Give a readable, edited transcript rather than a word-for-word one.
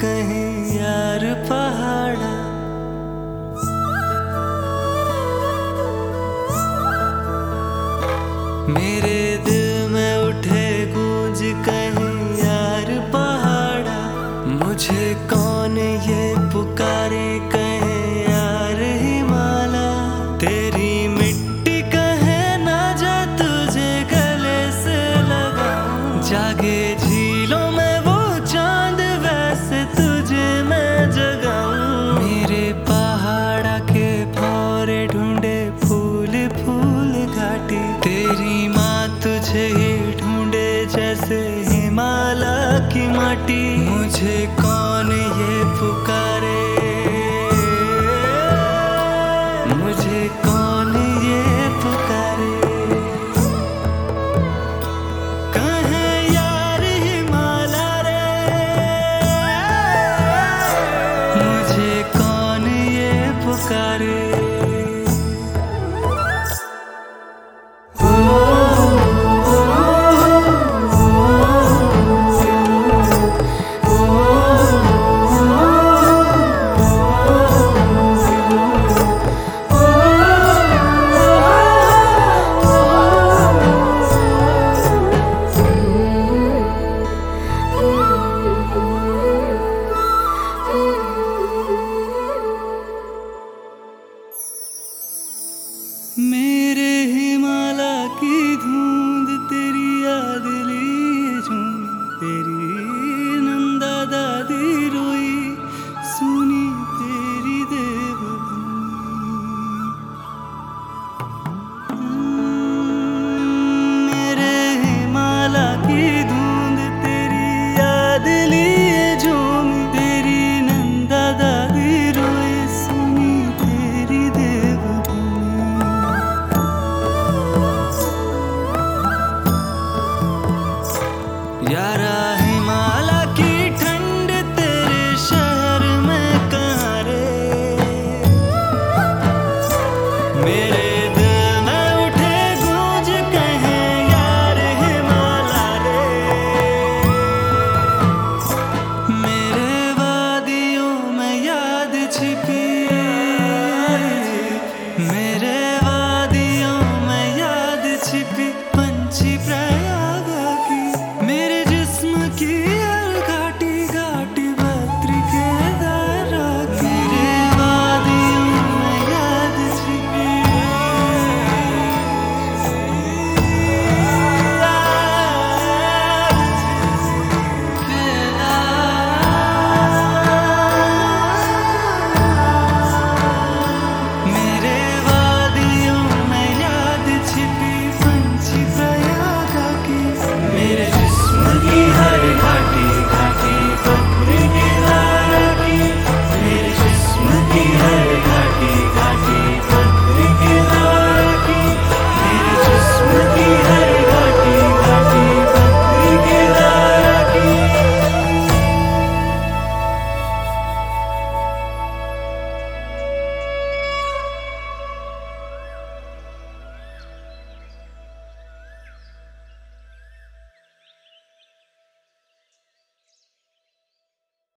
कहीं यार पहाड़ा। मेरे दिल में उठे गूंज कहीं यार पहाड़ा। मुझे कौन ये पुकारे कहे यार हिमालय। तेरी मिट्टी कहे ना जा तुझे गले से लगा। जागे झीलों में वो चांद वैसे तुझे मैं जगाऊं। मेरे पहाड़ा के भौरे ढूंढे फूल फूल घाटी। तेरी माँ तुझे ही ढूंढे जैसे हिमालय की माटी। मुझे कौन ये पुकारे